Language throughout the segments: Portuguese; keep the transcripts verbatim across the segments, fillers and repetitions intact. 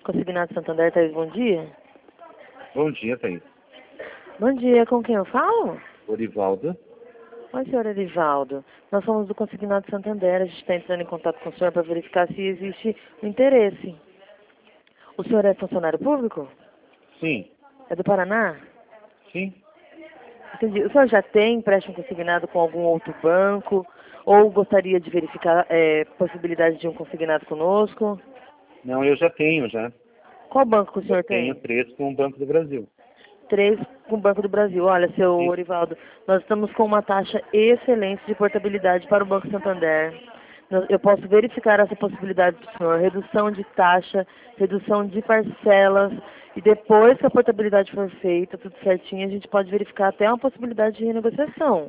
Consignado Santander, Thaís, bom dia. Bom dia, Thaís. Bom dia, com quem eu falo? Orivaldo. Oi, senhor Erivaldo. Nós somos do Consignado Santander, a gente está entrando em contato com o senhor para verificar se existe o interesse. O senhor é funcionário público? Sim. É do Paraná? Sim. Entendi. O senhor já tem empréstimo consignado com algum outro banco? Ou gostaria de verificar é, possibilidade de um consignado conosco? Não, eu já tenho, já. Qual banco que o senhor Eu tenho tem? três com o Banco do Brasil. Três com o Banco do Brasil. Olha, seu Sim. Orivaldo, nós estamos com uma taxa excelente de portabilidade para o Banco Santander. Nós- Eu posso verificar essa possibilidade do senhor. Redução de taxa, redução de parcelas. E depois que a portabilidade for feita, tudo certinho, a gente pode verificar até uma possibilidade de renegociação.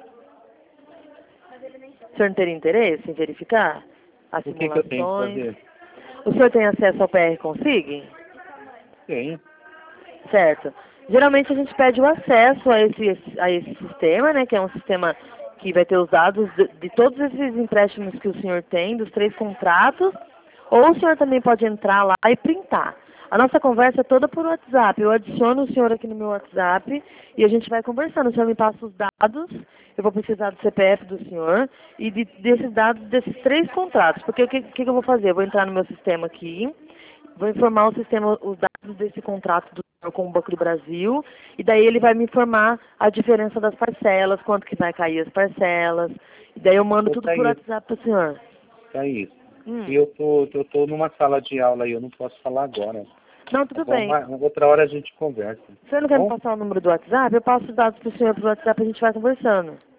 O senhor não teria interesse em verificar as O que, que eu tenho que simulações? fazer? O senhor tem acesso ao P R Consig? Tenho. Certo. Geralmente a gente pede o acesso a esse, a esse sistema, né, que é um sistema que vai ter os dados de, de todos esses empréstimos que o senhor tem, dos três contratos, ou o senhor também pode entrar lá e printar. A nossa conversa é toda por WhatsApp. Eu adiciono o senhor aqui no meu WhatsApp e a gente vai conversando. O senhor me passa os dados, eu vou precisar do C P F do senhor e de, desses dados desses três contratos. Porque o que, que eu vou fazer? Eu vou entrar no meu sistema aqui, vou informar o sistema, os dados desse contrato do senhor com o Banco do Brasil, e daí ele vai me informar a diferença das parcelas, quanto que vai cair as parcelas, e daí eu mando Ô, tudo por Thaís, WhatsApp pro senhor. Thaís, Hum. eu tô, eu tô numa sala de aula e eu não posso falar agora. Não, Tá tudo bom? bem. Uma, outra hora a gente conversa. O senhor não Tá quer me bom? passar o número do WhatsApp? Eu passo os dados pro senhor pro WhatsApp e a gente vai conversando.